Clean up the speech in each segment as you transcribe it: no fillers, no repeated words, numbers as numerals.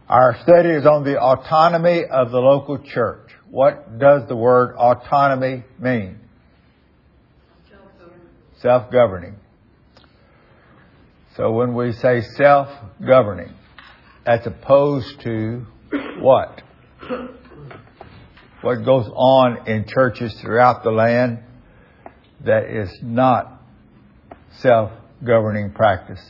Our study is on the autonomy of the local church. What does the word autonomy mean? Self-governing. So when we say self-governing, that's opposed to what? What goes on in churches throughout the land that is not self-governing practice?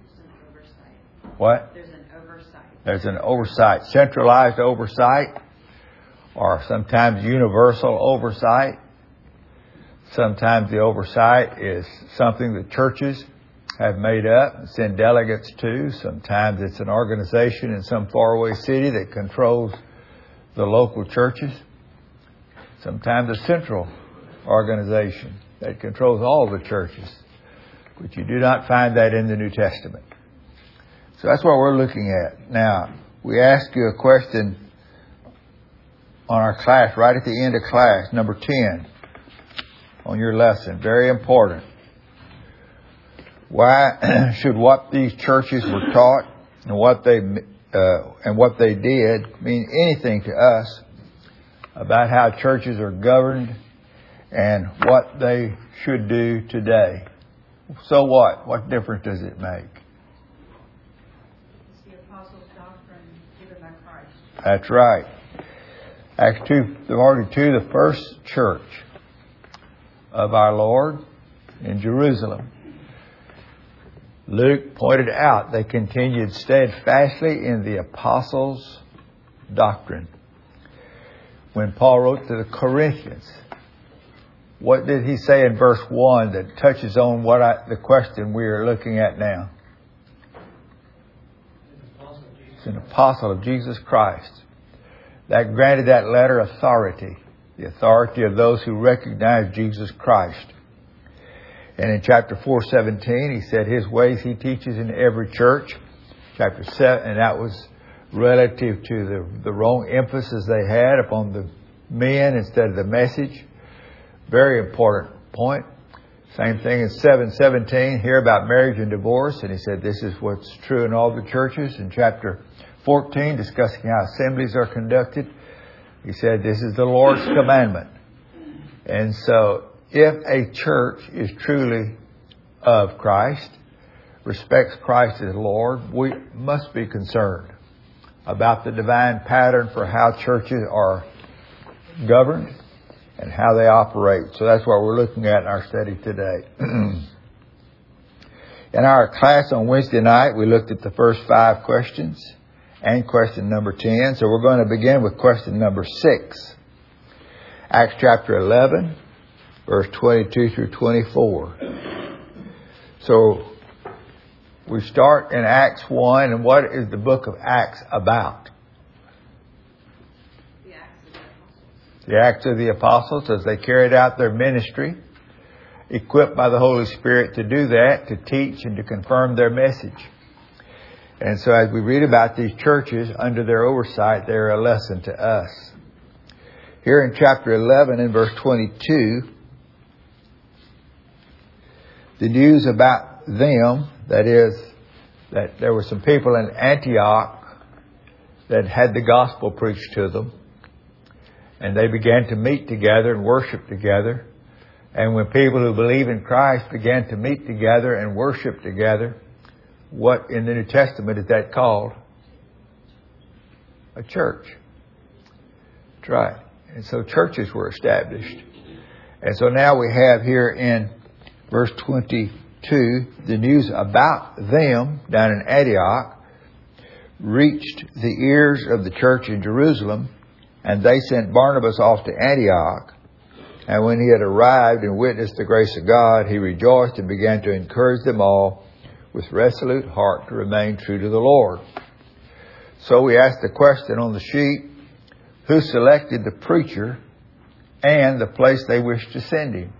What? There's an oversight, centralized oversight, or sometimes universal oversight. Sometimes the oversight is something that churches have made up and send delegates to. Sometimes it's an organization in some faraway city that controls the local churches. Sometimes a central organization that controls all the churches. But you do not find that in the New Testament. So that's what we're looking at. Now, we ask you a question on our class, right at the end of class, number 10, on your lesson. Very important. Why should what these churches were taught and what they did mean anything to us about how churches are governed and what they should do today? So what? What difference does it make? That's right. Acts 2:42, the first church of our Lord in Jerusalem. Luke pointed out they continued steadfastly in the apostles' doctrine. When Paul wrote to the Corinthians, what did he say in verse 1 that touches on the question we are looking at now? An apostle of Jesus Christ. That granted that letter authority, the authority of those who recognize Jesus Christ. And in chapter 4:17, he said his ways he teaches in every church. Chapter 7, and that was relative to the wrong emphasis they had upon the men instead of the message. Very important point. Same thing in 7:17 here about marriage and divorce. And he said this is what's true in all the churches. In chapter 14, discussing how assemblies are conducted, he said this is the Lord's commandment. And so if a church is truly of Christ, respects Christ as Lord, we must be concerned about the divine pattern for how churches are governed and how they operate. So that's what we're looking at in our study today. In our class on Wednesday night, we looked at the first 5 questions and question number 10. So we're going to begin with question number 6. Acts chapter 11, verse 22 through 24. So we start in Acts 1, and what is the book of Acts about? The Acts of the Apostles, as they carried out their ministry, equipped by the Holy Spirit to do that, to teach and to confirm their message. And so as we read about these churches under their oversight, they're a lesson to us. Here in chapter 11 and verse 22, the news about them, that is, that there were some people in Antioch that had the gospel preached to them. And they began to meet together and worship together. And when people who believe in Christ began to meet together and worship together, what in the New Testament is that called? A church. That's right. And so churches were established. And so now we have here in verse 22, the news about them down in Antioch reached the ears of the church in Jerusalem, and they sent Barnabas off to Antioch. And when he had arrived and witnessed the grace of God, he rejoiced and began to encourage them all with resolute heart to remain true to the Lord. So we asked the question on the sheet, who selected the preacher and the place they wished to send him?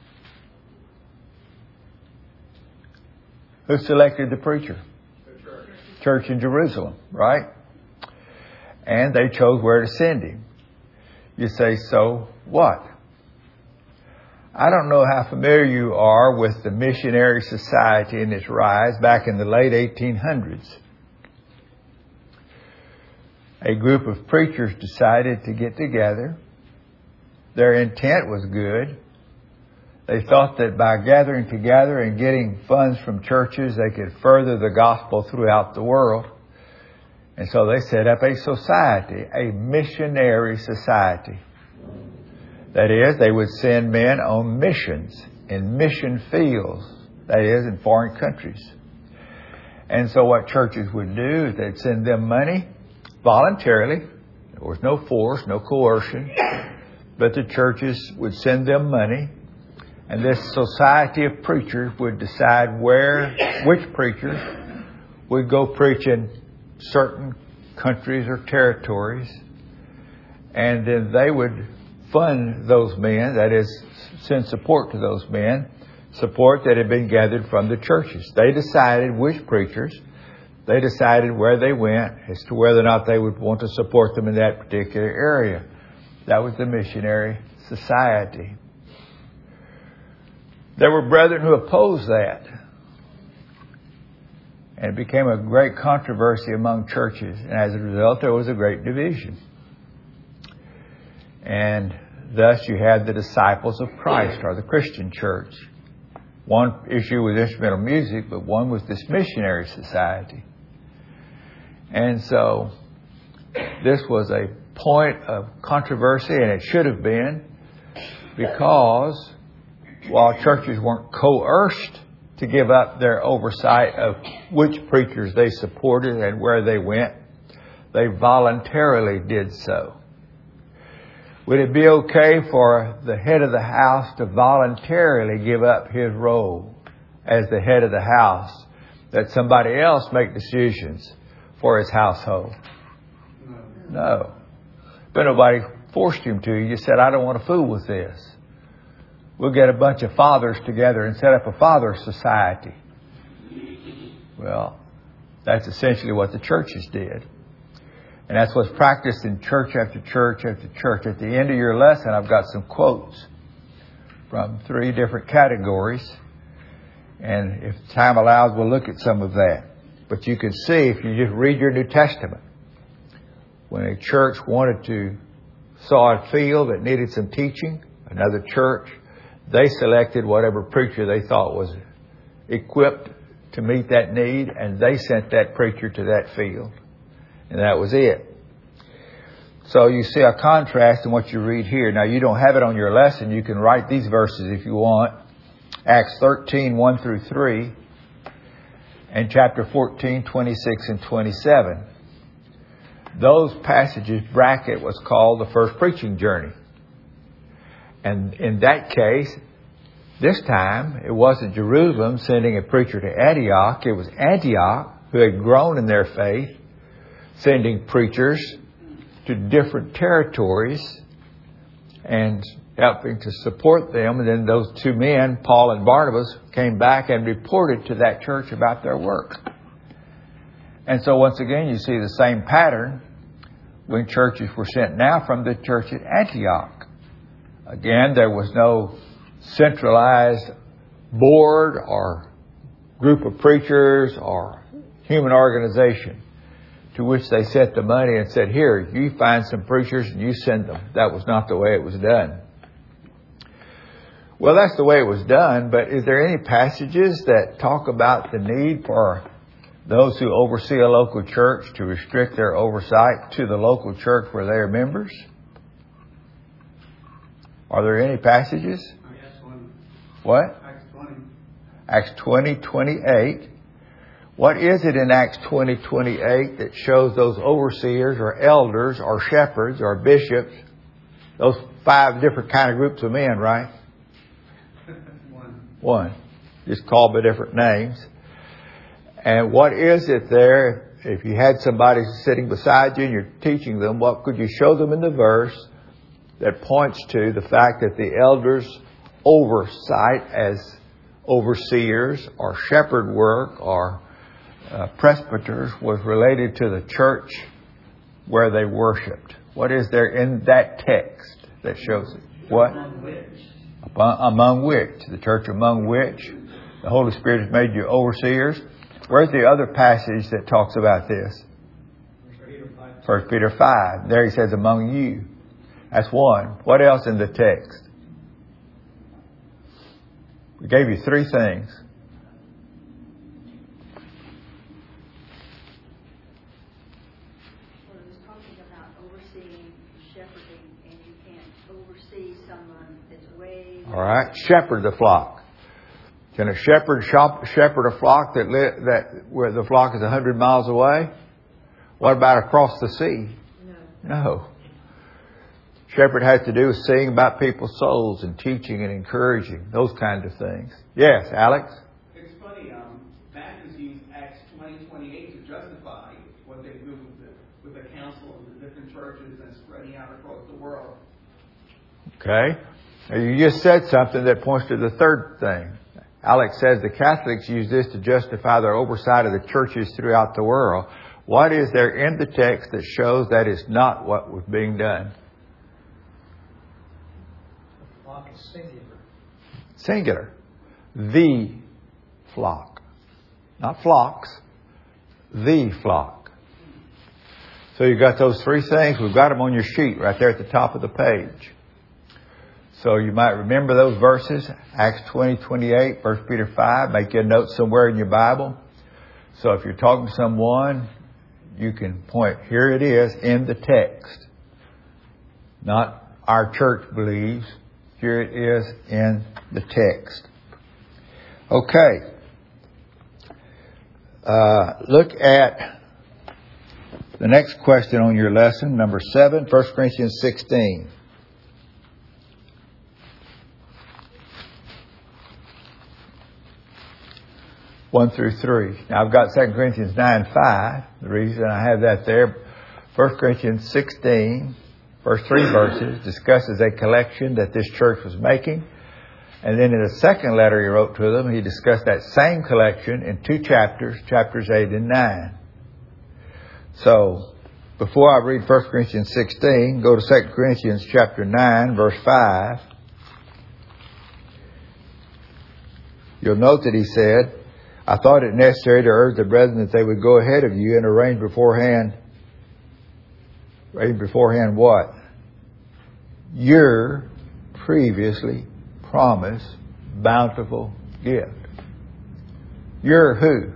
Who selected the preacher? The church in Jerusalem, right? And they chose where to send him. You say, so what? I don't know how familiar you are with the missionary society and its rise back in the late 1800s. a group of preachers decided to get together. Their intent was good. They thought that by gathering together and getting funds from churches, they could further the gospel throughout the world. And so they set up a society, a missionary society. That is, they would send men on missions in mission fields, that is, in foreign countries. And so what churches would do is they'd send them money voluntarily. There was no force, no coercion, but the churches would send them money. And this society of preachers would decide which preachers would go preach in certain countries or territories. And then they would fund those men, that is, send support to those men, support that had been gathered from the churches. They decided which preachers, they decided where they went as to whether or not they would want to support them in that particular area. That was the missionary society. There were brethren who opposed that. And it became a great controversy among churches. And as a result, there was a great division. And thus you had the disciples of Christ, or the Christian church. One issue was instrumental music, but one was this missionary society. And so this was a point of controversy, and it should have been, because while churches weren't coerced to give up their oversight of which preachers they supported and where they went, they voluntarily did so. Would it be okay for the head of the house to voluntarily give up his role as the head of the house, that somebody else make decisions for his household? No. But nobody forced him to. You said, I don't want to fool with this. We'll get a bunch of fathers together and set up a father society. Well, that's essentially what the churches did. And that's what's practiced in church after church after church. At the end of your lesson, I've got some quotes from 3 different categories. And if time allows, we'll look at some of that. But you can see, if you just read your New Testament, when a church saw a field that needed some teaching, another church, they selected whatever preacher they thought was equipped to meet that need, and they sent that preacher to that field. And that was it. So you see a contrast in what you read here. Now, you don't have it on your lesson. You can write these verses if you want. Acts 13, 1 through 3, and chapter 14, 26 and 27. Those passages bracket what's called the first preaching journey. And in that case, this time, it wasn't Jerusalem sending a preacher to Antioch. It was Antioch, who had grown in their faith, sending preachers to different territories and helping to support them. And then those 2 men, Paul and Barnabas, came back and reported to that church about their work. And so once again, you see the same pattern when churches were sent now from the church at Antioch. Again, there was no centralized board or group of preachers or human organization to which they set the money and said, here, you find some preachers and you send them. That was not the way it was done. Well, that's the way it was done, but is there any passages that talk about the need for those who oversee a local church to restrict their oversight to the local church where they are members? Are there any passages? Acts 20. What? Acts 20. Acts 20, 28. What is it in Acts 20, 28 that shows those overseers or elders or shepherds or bishops, those 5 different kind of groups of men, right? One. Just called by different names. And what is it there, if you had somebody sitting beside you and you're teaching them, what could you show them in the verse that points to the fact that the elders' oversight as overseers or shepherd work or presbyters was related to the church where they worshipped? What is there in that text that shows it? What? Among which? The church among which the Holy Spirit has made you overseers. Where's the other passage that talks about this? 1 Peter 5. There he says, among you. That's one. What else in the text? We gave you three things. Well, it was talking about overseeing, shepherding, and you can't oversee someone that's way... All right. Shepherd the flock. Can a shepherd shepherd a flock where the flock is 100 miles away? What about across the sea? No. Shepherd has to do with seeing about people's souls and teaching and encouraging, those kinds of things. Yes, Alex? It's funny, Baptists use Acts 20:28 to justify what they do with the council and the different churches and spreading out across the world. Okay. Now you just said something that points to the third thing. Alex says the Catholics use this to justify their oversight of the churches throughout the world. What is there in the text that shows that is not what was being done? The flock is singular. Singular. The flock. Not flocks. The flock. So you've got those three things. We've got them on your sheet right there at the top of the page. So you might remember those verses. Acts 20:28, 1 Peter 5. Make you a note somewhere in your Bible. So if you're talking to someone, you can point, here it is in the text. Not our church believes. Here it is in the text. Okay. Look at the next question on your lesson, number 7, 1 Corinthians 16. One through 3. Now I've got 2 Corinthians 9:5. The reason I have that there, 1 Corinthians 16, first 3 verses, discusses a collection that this church was making. And then in a second letter he wrote to them, he discussed that same collection in 2 chapters, chapters 8 and 9. So, before I read 1 Corinthians 16, go to 2 Corinthians chapter 9, verse 5. You'll note that he said, I thought it necessary to urge the brethren that they would go ahead of you and arrange beforehand what? Your previously promised bountiful gift. Your who?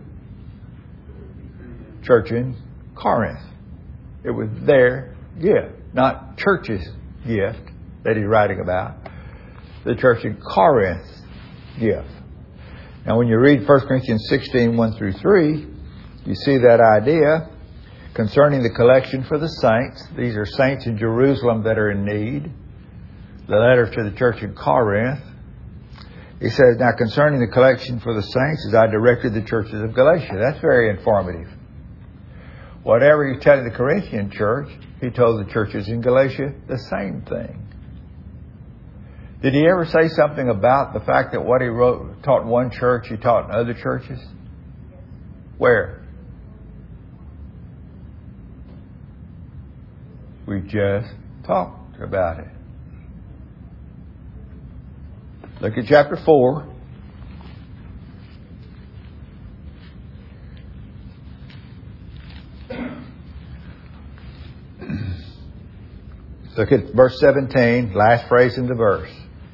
Church in Corinth. It was their gift, not church's gift that he's writing about. The church in Corinth's gift. Now when you read 1 Corinthians 16, 1 through 3, you see that idea concerning the collection for the saints. These are saints in Jerusalem that are in need. The letter to the church in Corinth. He says, now concerning the collection for the saints, as I directed the churches of Galatia. That's very informative. Whatever he's telling the Corinthian church, he told the churches in Galatia the same thing. Did he ever say something about the fact that what he taught in one church, he taught in other churches? Where? We just talked about it. Look at chapter 4. Look at verse 17, last phrase in the verse.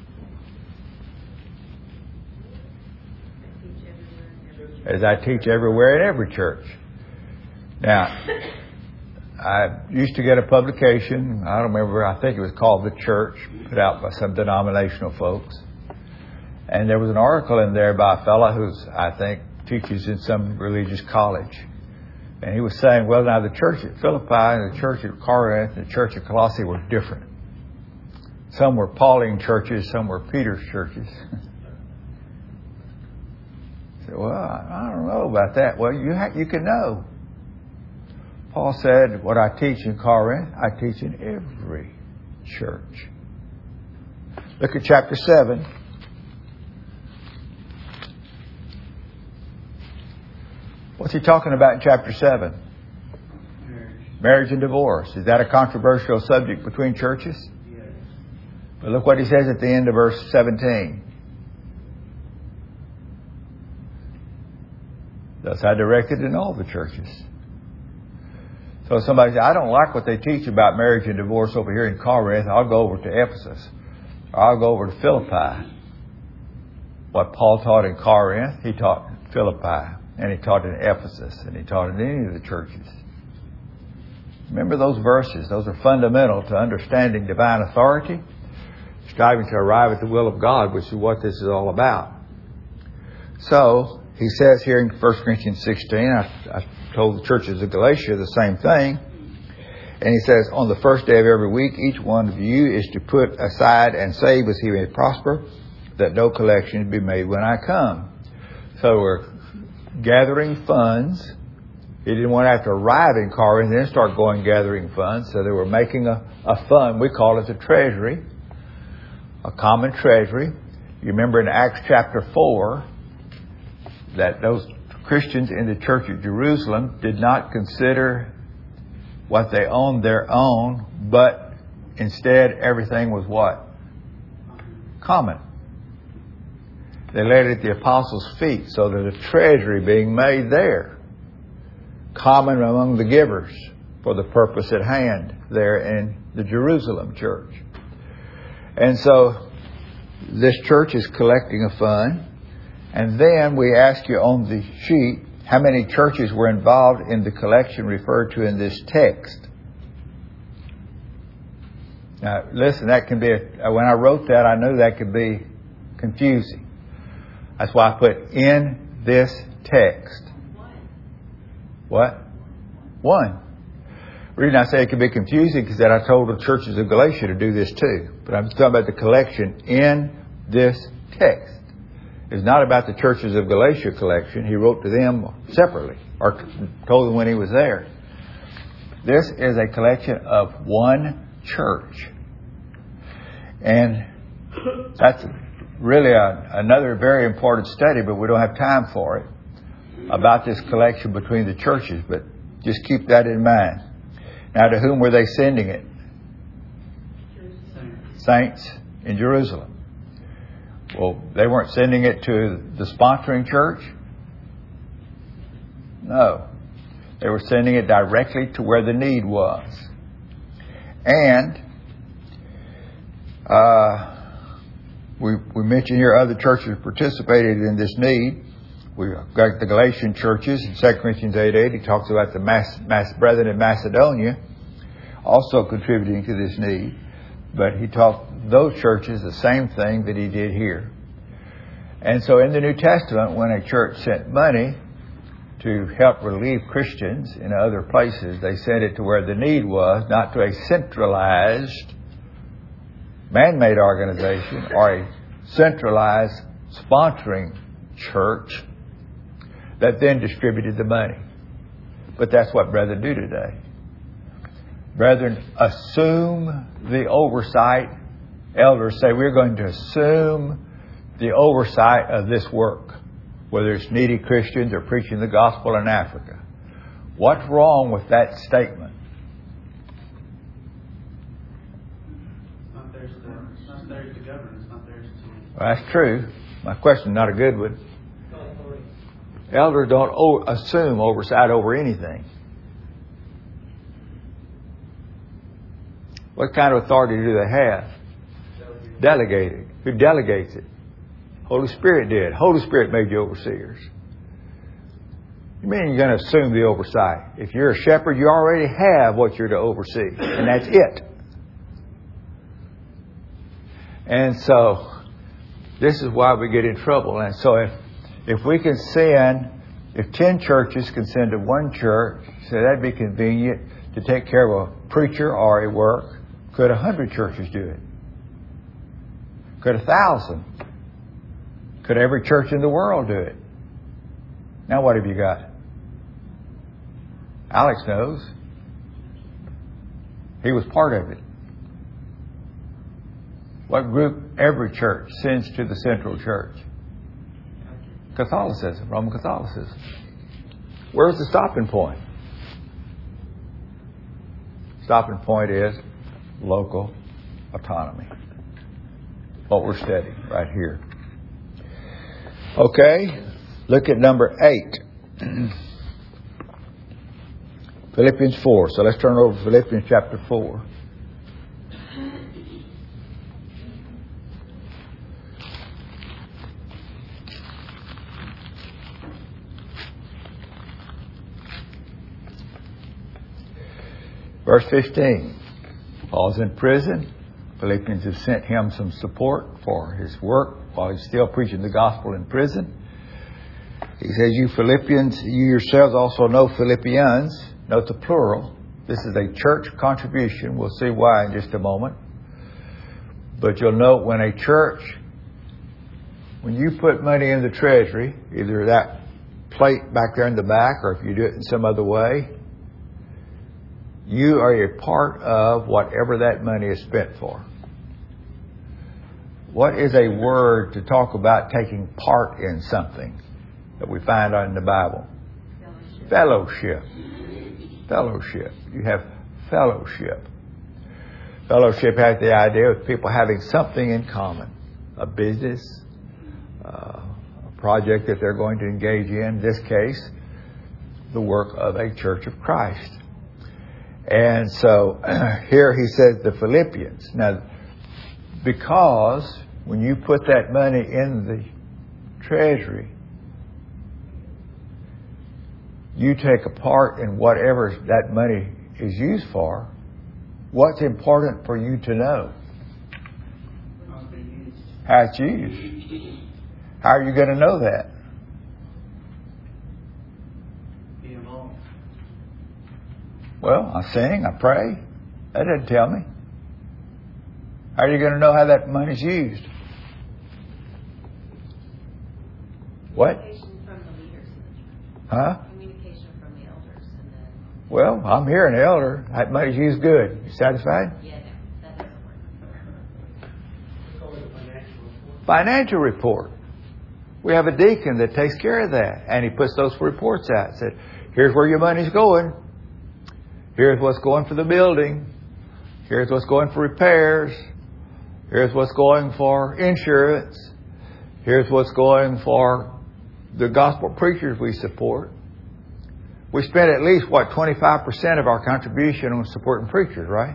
As I teach everywhere in every church. Now, I used to get a publication, I don't remember, I think it was called The Church, put out by some denominational folks. And there was an article in there by a fellow who's, I think, teaches in some religious college. And he was saying, well, now the church at Philippi and the church at Corinth and the church at Colossae were different. Some were Pauline churches, some were Peter's churches. I said, well, I don't know about that. Well, you can know. Paul said, what I teach in Corinth, I teach in every church. Look at chapter 7. What's he talking about in chapter 7? Marriage and divorce. Is that a controversial subject between churches? Yes. But look what he says at the end of verse 17. Thus I directed in all the churches. So somebody said, I don't like what they teach about marriage and divorce over here in Corinth. I'll go over to Ephesus. Or I'll go over to Philippi. What Paul taught in Corinth, he taught in Philippi. And he taught in Ephesus. And he taught in any of the churches. Remember those verses. Those are fundamental to understanding divine authority. Striving to arrive at the will of God, which is what this is all about. So, he says here in 1 Corinthians 16, I told the churches of Galatia the same thing. And he says, on the first day of every week, each one of you is to put aside and save as he may prosper, that no collection be made when I come. So we're gathering funds. He didn't want to have to arrive in Corinth and then start going gathering funds. So they were making a fund. We call it the treasury. A common treasury. You remember in Acts chapter 4 that those Christians in the church of Jerusalem did not consider what they owned their own, but instead everything was what? Common. They laid it at the apostles' feet, so there's a treasury being made there. Common among the givers for the purpose at hand there in the Jerusalem church. And so this church is collecting a fund. And then we ask you on the sheet how many churches were involved in the collection referred to in this text. Now, listen, that can be, when I wrote that, I knew that could be confusing. That's why I put in this text. What? One. The reason I say it could be confusing is that I told the churches of Galatia to do this too. But I'm talking about the collection in this text. It's not about the churches of Galatia collection. He wrote to them separately or told them when he was there. This is a collection of one church. And that's really another very important study, but we don't have time for it, about this collection between the churches. But just keep that in mind. Now, to whom were they sending it? Saints in Jerusalem. Well, they weren't sending it to the sponsoring church? No. They were sending it directly to where the need was. And we mentioned here other churches participated in this need. We got the Galatian churches in 2 Corinthians 8:8. He talks about the brethren in Macedonia also contributing to this need. But he taught those churches the same thing that he did here. And so in the New Testament, when a church sent money to help relieve Christians in other places, they sent it to where the need was, not to a centralized man-made organization or a centralized sponsoring church that then distributed the money. But that's what brethren do today. Brethren assume the oversight. Elders say we're going to assume the oversight of this work, whether it's needy Christians or preaching the gospel in Africa. What's wrong with that statement? It's not theirs to govern. It's not theirs to... Well, that's true. My question is not a good one. Elders don't assume oversight over anything. What kind of authority do they have? Delegated. Who delegates it? Holy Spirit did. Holy Spirit made you overseers. You mean you're going to assume the oversight? If you're a shepherd, you already have what you're to oversee. And that's it. And so, this is why we get in trouble. And so if we can send, if 10 churches can send to one church, so that'd be convenient to take care of a preacher or a work. Could 100 churches do it? Could 1,000? Could every church in the world do it? Now what have you got? Alex knows. He was part of it. What group every church sends to the central church? Catholicism, Roman Catholicism. Where's the stopping point? Stopping point is local autonomy. What we're studying right here. Okay, look at number 8. Philippians 4. So let's turn over to Philippians chapter 4. Verse 15. Paul's in prison. Philippians have sent him some support for his work while he's still preaching the gospel in prison. He says, you Philippians, you yourselves also know Philippians. Note the plural. This is a church contribution. We'll see why in just a moment. But you'll note when a church, when you put money in the treasury, either that plate back there in the back or if you do it in some other way, you are a part of whatever that money is spent for. What is a word to talk about taking part in something that we find in the Bible? Fellowship. Fellowship. You have fellowship. Fellowship has the idea of people having something in common. A business, a project that they're going to engage in this case, the work of a Church of Christ. And so here he says the Philippians. Now, because when you put that money in the treasury, you take a part in whatever that money is used for, what's important for you to know? How it's used. How are you going to know that? Well, I sing, I pray. That doesn't tell me. How are you going to know how that money's used? What? Communication from the leaders in the church. Huh? Communication from the elders, and then. Well, I'm here, an elder. That money's used good. You satisfied? Yeah, no, that doesn't work. We call it a financial report. Financial report. We have a deacon that takes care of that, and he puts those reports out. Said, here's where your money's going. Here's what's going for the building. Here's what's going for repairs. Here's what's going for insurance. Here's what's going for the gospel preachers we support. We spend at least, 25% of our contribution on supporting preachers, right?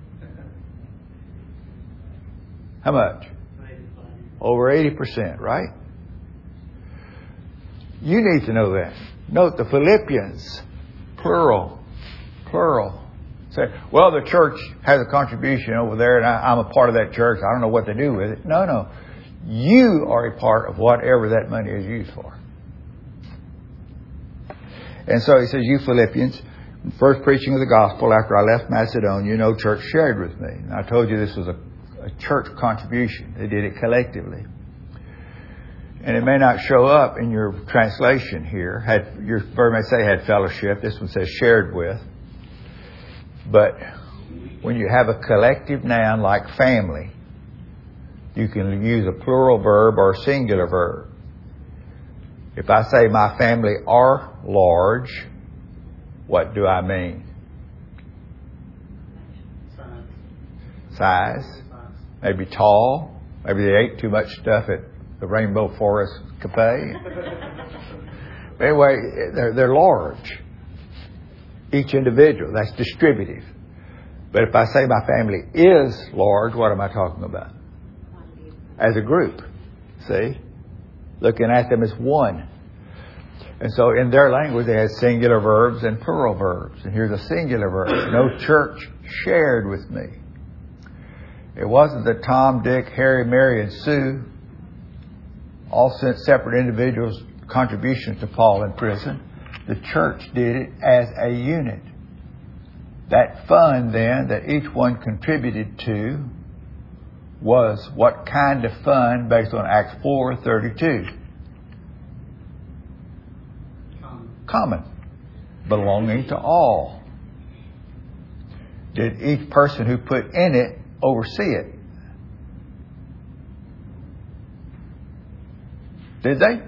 How much? Over 80%, right? You need to know that. Note the Philippians, plural. Say, well, the church has a contribution over there and I'm a part of that church. I don't know what they do with it. No. You are a part of whatever that money is used for. And so he says, you Philippians, first preaching of the gospel after I left Macedonia, no church shared with me. And I told you this was a church contribution. They did it collectively. And it may not show up in your translation here. Your verb may say had fellowship. This one says shared with. But when you have a collective noun like family, you can use a plural verb or a singular verb. If I say my family are large, what do I mean? Size. Maybe tall. Maybe they ate too much stuff at the Rainbow Forest Cafe. Anyway, they're large. Each individual. That's distributive. But if I say my family is large, what am I talking about? As a group. See? Looking at them as one. And so in their language, they had singular verbs and plural verbs. And here's a singular verb. No church shared with me. It wasn't that Tom, Dick, Harry, Mary, and Sue all sent separate individuals' contributions to Paul in prison. The church did it as a unit. That fund then that each one contributed to was what kind of fund based on Acts 4:32? Common. Belonging to all. Did each person who put in it oversee it? Did they?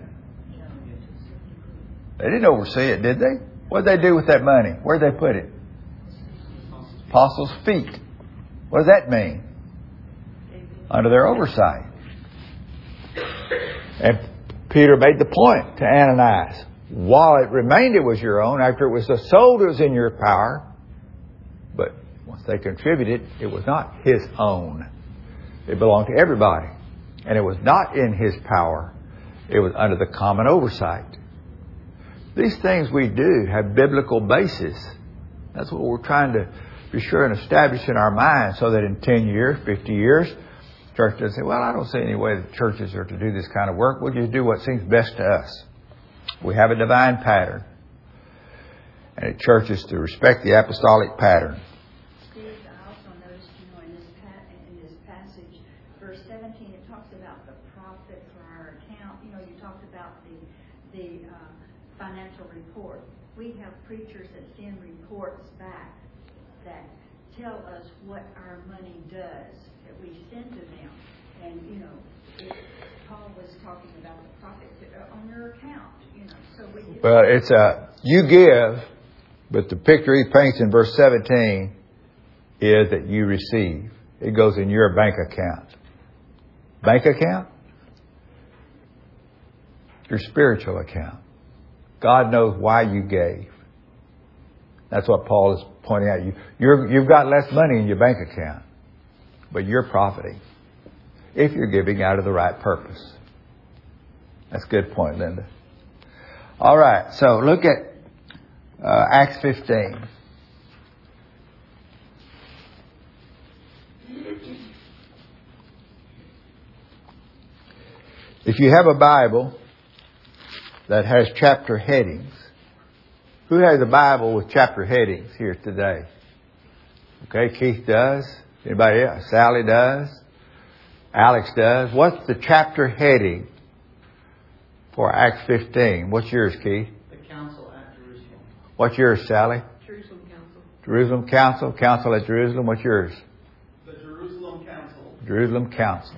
They didn't oversee it, did they? What did they do with that money? Where did they put it? Apostles' feet. What does that mean? Under their oversight. And Peter made the point to Ananias. while it remained it was your own, after it was sold, it was in your power. But once they contributed, it was not his own. It belonged to everybody. And it was not in his power. It was under the common oversight. These things we do have biblical basis. That's what we're trying to be sure and establish in our minds, so that in 10 years, 50 years, church doesn't say, well, I don't see any way that churches are to do this kind of work. We'll just do what seems best to us. We have a divine pattern. And at churches to respect the apostolic pattern. Steve, I also noticed, in this passage, verse 17, it talks about the profit for our account. You talked about the financial report. We have preachers that send reports back that tell us what our money does, that we send to them. And, Paul was talking about the profit on your account, So well, it's you give, but the picture he paints in verse 17 is that you receive. It goes in your bank account. Bank account? Your spiritual account. God knows why you gave. That's what Paul is pointing out. You've got less money in your bank account, but you're profiting if you're giving out of the right purpose. That's a good point, Linda. All right, so look at Acts 15. If you have a Bible that has chapter headings, who has a Bible with chapter headings here today? Okay, Keith does. Anybody else? Sally does. Alex does. What's the chapter heading for Acts 15? What's yours, Keith? The council at Jerusalem. What's yours, Sally? Jerusalem Council. Jerusalem Council. Council at Jerusalem. What's yours? The Jerusalem Council. Jerusalem Council.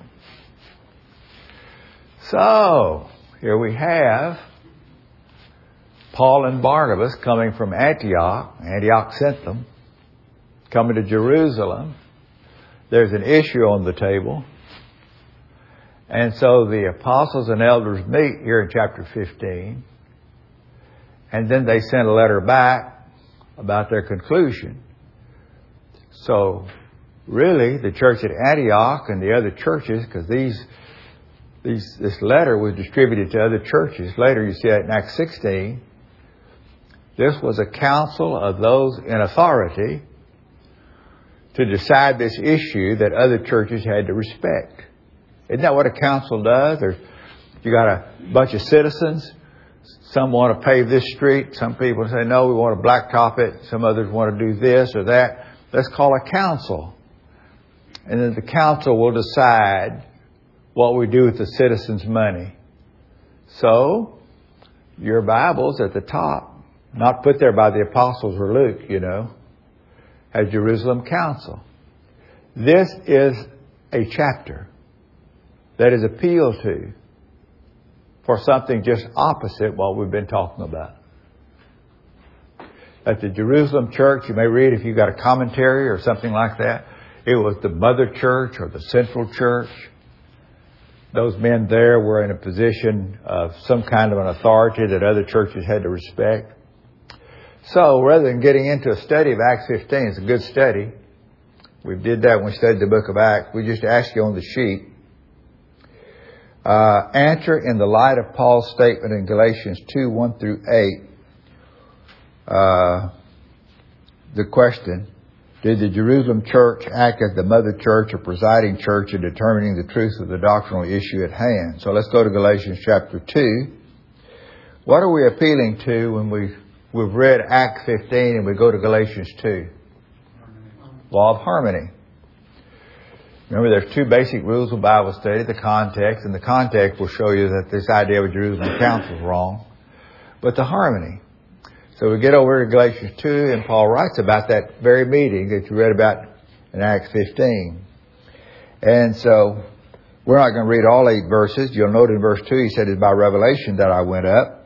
So, here we have Paul and Barnabas coming from Antioch. Antioch sent them. Coming to Jerusalem. There's an issue on the table. And so the apostles and elders meet here in chapter 15. And then they send a letter back about their conclusion. So, really, the church at Antioch and the other churches, because this letter was distributed to other churches. Later, you see that in Acts 16. This was a council of those in authority to decide this issue that other churches had to respect. Isn't that what a council does? You got a bunch of citizens. Some want to pave this street. Some people say, no, we want to blacktop it. Some others want to do this or that. Let's call a council. And then the council will decide what we do with the citizens' money. So, your Bible's at the top, not put there by the apostles or Luke, has Jerusalem Council. This is a chapter that is appealed to for something just opposite what we've been talking about. At the Jerusalem church, you may read if you've got a commentary or something like that, it was the mother church or the central church. Those men there were in a position of some kind of an authority that other churches had to respect. So rather than getting into a study of Acts 15, it's a good study. We did that when we studied the book of Acts. We just asked you on the sheet. Answer in the light of Paul's statement in Galatians 2, 1 through 8. The question, did the Jerusalem church act as the mother church or presiding church in determining the truth of the doctrinal issue at hand? So let's go to Galatians chapter 2. What are we appealing to when we've read Acts 15 and we go to Galatians 2? Law of harmony. Remember, there's two basic rules of Bible study, the context, and the context will show you that this idea of Jerusalem Council is wrong. But the harmony. So we get over to Galatians 2, and Paul writes about that very meeting that you read about in Acts 15. And so we're not going to read all 8 verses. You'll note in verse 2, he said, it's by revelation that I went up.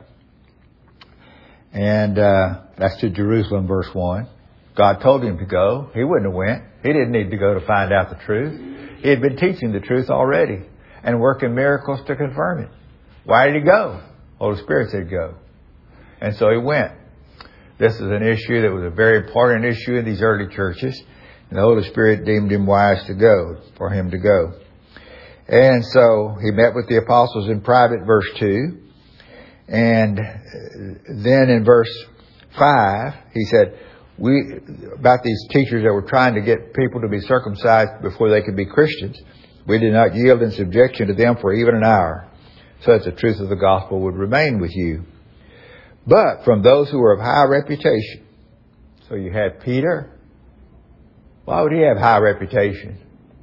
And that's to Jerusalem, verse 1. God told him to go. He wouldn't have went. He didn't need to go to find out the truth. He had been teaching the truth already and working miracles to confirm it. Why did he go? Holy Spirit said go. And so he went. This is an issue that was a very important issue in these early churches. And the Holy Spirit deemed him wise to go, for him to go. And so he met with the apostles in private, verse 2. And then in verse 5, he said, about these teachers that were trying to get people to be circumcised before they could be Christians, we did not yield in subjection to them for even an hour, so that the truth of the gospel would remain with you. But from those who were of high reputation. So you had Peter. Why would he have high reputation?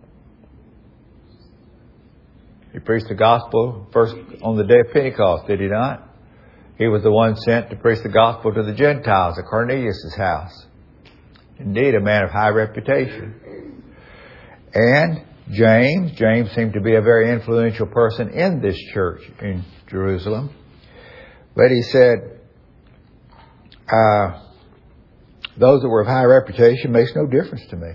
He preached the gospel first on the day of Pentecost, did he not? He was the one sent to preach the gospel to the Gentiles at Cornelius' house. Indeed, a man of high reputation. And James seemed to be a very influential person in this church in Jerusalem. But he said, those that were of high reputation makes no difference to me.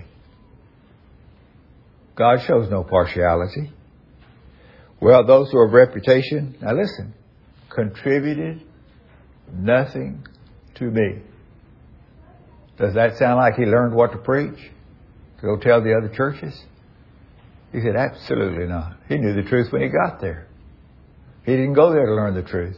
God shows no partiality. Well, those who are of reputation, now listen, contributed nothing to me. Does that sound like he learned what to preach? To go tell the other churches? He said, absolutely not. He knew the truth when he got there. He didn't go there to learn the truth.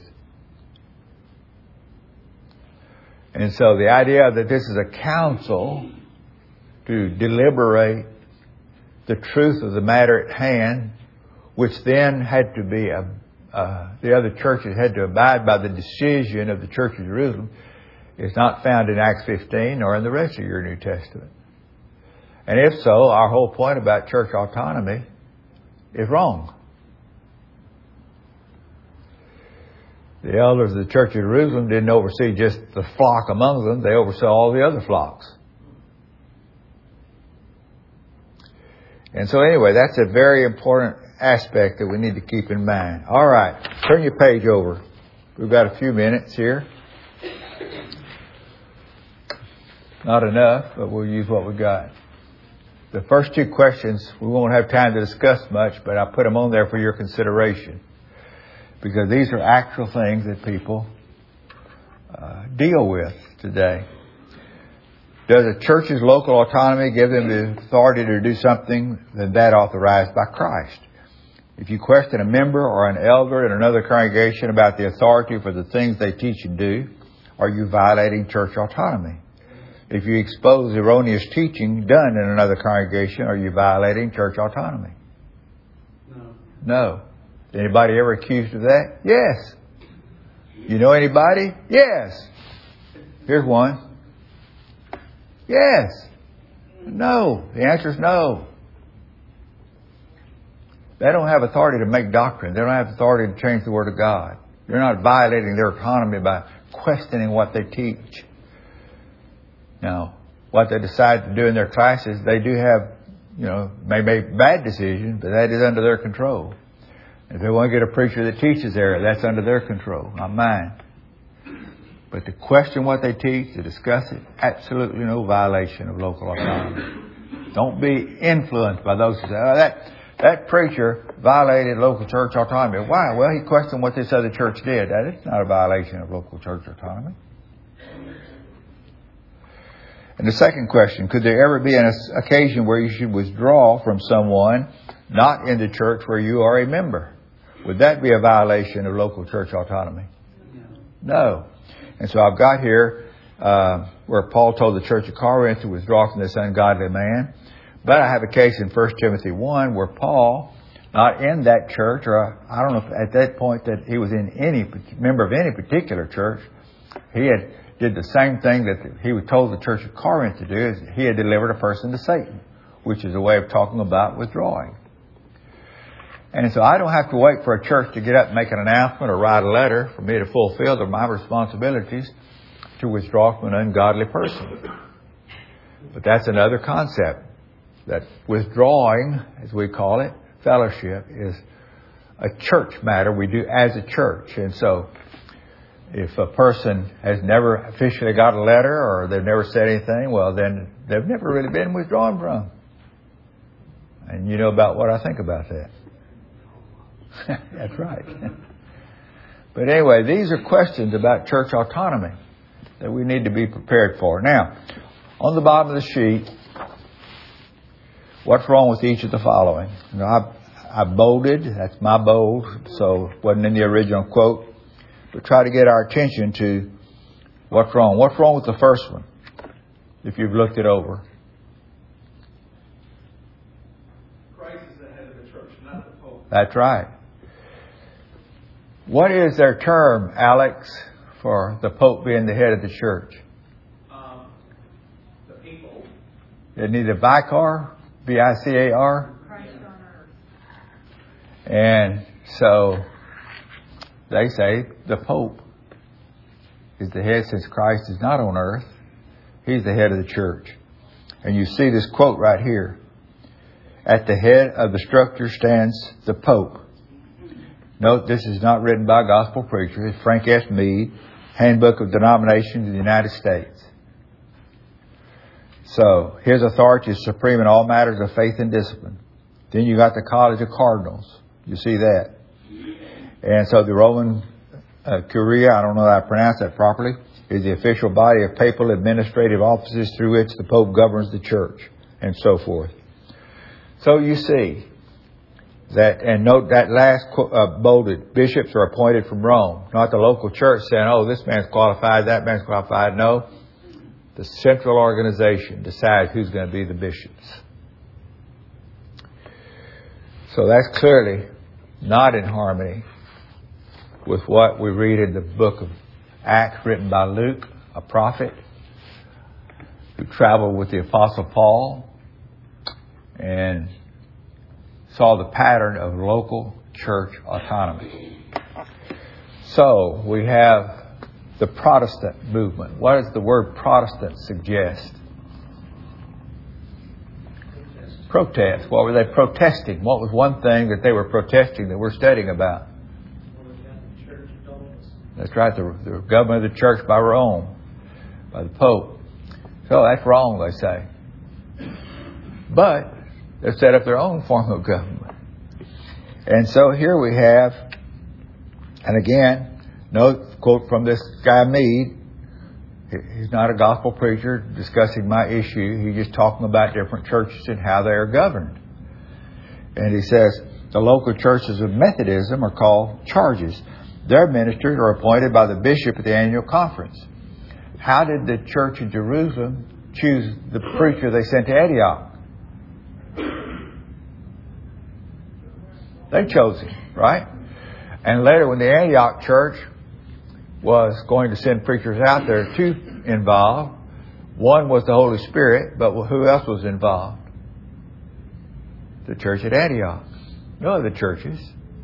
And so the idea that this is a council to deliberate the truth of the matter at hand, which then had to be, the other churches had to abide by the decision of the Church of Jerusalem, is not found in Acts 15 or in the rest of your New Testament. And if so, our whole point about church autonomy is wrong. The elders of the Church of Jerusalem didn't oversee just the flock among them. They oversaw all the other flocks. And so anyway, that's a very important aspect that we need to keep in mind. All right, turn your page over. We've got a few minutes here. Not enough, but we'll use what we got. The first two questions, we won't have time to discuss much, but I put them on there for your consideration. Because these are actual things that people deal with today. Does a church's local autonomy give them the authority to do something than that authorized by Christ? If you question a member or an elder in another congregation about the authority for the things they teach and do, are you violating church autonomy? If you expose erroneous teaching done in another congregation, are you violating church autonomy? No. Anybody ever accused of that? Yes. You know anybody? Yes. Here's one. Yes. No. The answer is no. They don't have authority to make doctrine. They don't have authority to change the Word of God. They're not violating their autonomy by questioning what they teach. Now, what they decide to do in their classes, they do have, may make bad decisions, but that is under their control. If they want to get a preacher that teaches there, that's under their control, not mine. But to question what they teach, to discuss it, absolutely no violation of local autonomy. Don't be influenced by those who say, that preacher violated local church autonomy. Why? Well, he questioned what this other church did. That is not a violation of local church autonomy. And the second question, could there ever be an occasion where you should withdraw from someone not in the church where you are a member? Would that be a violation of local church autonomy? No. And so I've got here where Paul told the church of Corinth to withdraw from this ungodly man. But I have a case in 1 Timothy 1 where Paul, not in that church, or I don't know if at that point that he was in any member of any particular church, he had did the same thing that he was told the church of Corinth to do. Is he had delivered a person to Satan, which is a way of talking about withdrawing. And so I don't have to wait for a church to get up and make an announcement or write a letter for me to fulfill my responsibilities to withdraw from an ungodly person. But that's another concept. That withdrawing, as we call it, fellowship, is a church matter we do as a church. And so if a person has never officially got a letter or they've never said anything, well, then they've never really been withdrawn from. And you know about what I think about that. That's right. But anyway, these are questions about church autonomy that we need to be prepared for. Now, on the bottom of the sheet, what's wrong with each of the following? Now, I bolded. That's my bold, so it wasn't in the original quote. But try to get our attention to what's wrong. What's wrong with the first one, if you've looked it over? Christ is the head of the church, not the Pope. That's right. What is their term, Alex, for the Pope being the head of the church? The people. Isn't he the Vicar? V-I-C-A-R? Christ on earth. And so they say the Pope is the head since Christ is not on earth. He's the head of the church. And you see this quote right here. At the head of the structure stands the Pope. Note, this is not written by a gospel preacher. It's Frank S. Mead, Handbook of Denominations in the United States. So, his authority is supreme in all matters of faith and discipline. Then you got the College of Cardinals. You see that. And so the Roman Curia, I don't know how to pronounce that properly, is the official body of papal administrative offices through which the Pope governs the church, and so forth. So you see that, and note that last bolded, bishops are appointed from Rome, not the local church saying, oh, this man's qualified, that man's qualified. No, the central organization decides who's going to be the bishops. So that's clearly not in harmony with what we read in the book of Acts written by Luke, a prophet who traveled with the Apostle Paul and saw the pattern of local church autonomy. So we have the Protestant movement. What does the word Protestant suggest? Protest. What were they protesting? What was one thing that they were protesting that we're studying about? That's right, the government of the church by Rome, by the Pope. So that's wrong, they say. But they've set up their own form of government. And so here we have, and again, note, quote from this guy Mead. He's not a gospel preacher discussing my issue. He's just talking about different churches and how they are governed. And he says, the local churches of Methodism are called charges. Their ministers are appointed by the bishop at the annual conference. How did the church in Jerusalem choose the preacher they sent to Antioch? They chose him, right? And later when the Antioch church was going to send preachers out there, two involved. One was the Holy Spirit, but who else was involved? The church at Antioch. No other churches.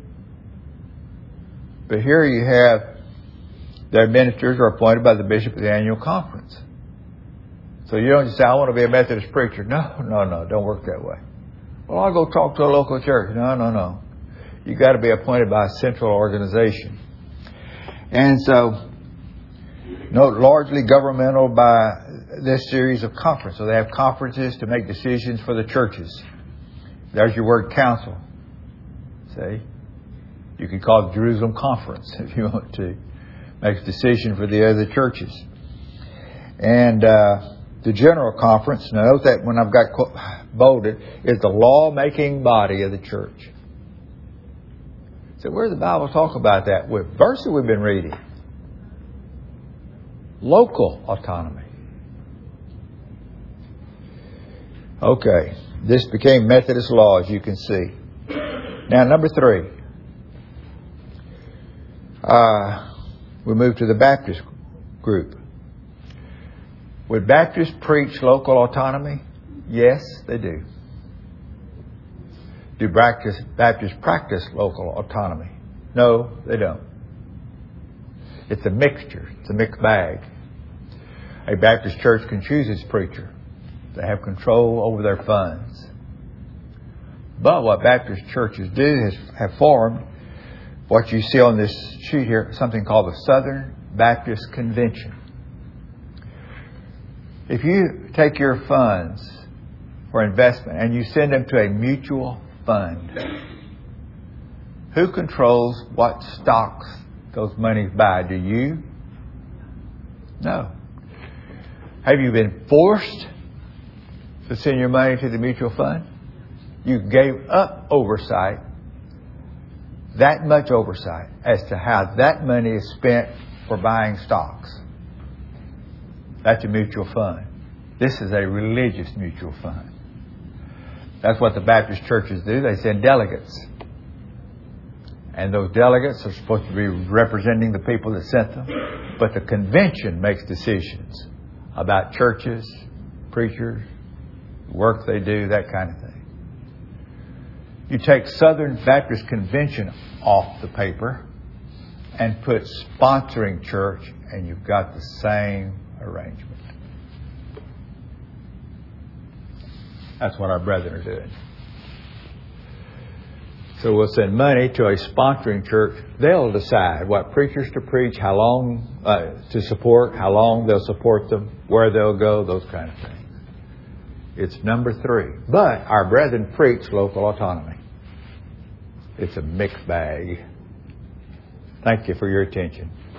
But here you have their ministers are appointed by the bishop at the annual conference. So you don't just say, I want to be a Methodist preacher. No, don't work that way. Well, I'll go talk to a local church. No. You've got to be appointed by a central organization. And so, note, largely governmental by this series of conferences. So they have conferences to make decisions for the churches. There's your word council. See? You could call it Jerusalem Conference if you want to. Makes a decision for the other churches. And the General Conference, now note that when I've got bolded, is the law-making body of the church. So where does the Bible talk about that? What verse have we been reading? Local autonomy. Okay. This became Methodist law, as you can see. Now, number 3. We move to the Baptist group. Would Baptists preach local autonomy? Yes, they do. Do Baptists practice local autonomy? No, they don't. It's a mixture. It's a mixed bag. A Baptist church can choose its preacher. They have control over their funds. But what Baptist churches do is have formed what you see on this sheet here, something called the Southern Baptist Convention. If you take your funds for investment and you send them to a mutual fund, who controls what stocks those monies by, do you? No. Have you been forced to send your money to the mutual fund? You gave up oversight, that much oversight, as to how that money is spent for buying stocks. That's a mutual fund. This is a religious mutual fund. That's what the Baptist churches do. They send delegates. And those delegates are supposed to be representing the people that sent them. But the convention makes decisions about churches, preachers, work they do, that kind of thing. You take Southern Baptist Convention off the paper and put sponsoring church, and you've got the same arrangement. That's what our brethren are doing. So we'll send money to a sponsoring church. They'll decide what preachers to preach, how long to support, how long they'll support them, where they'll go, those kind of things. It's number 3. But our brethren preach local autonomy. It's a mixed bag. Thank you for your attention.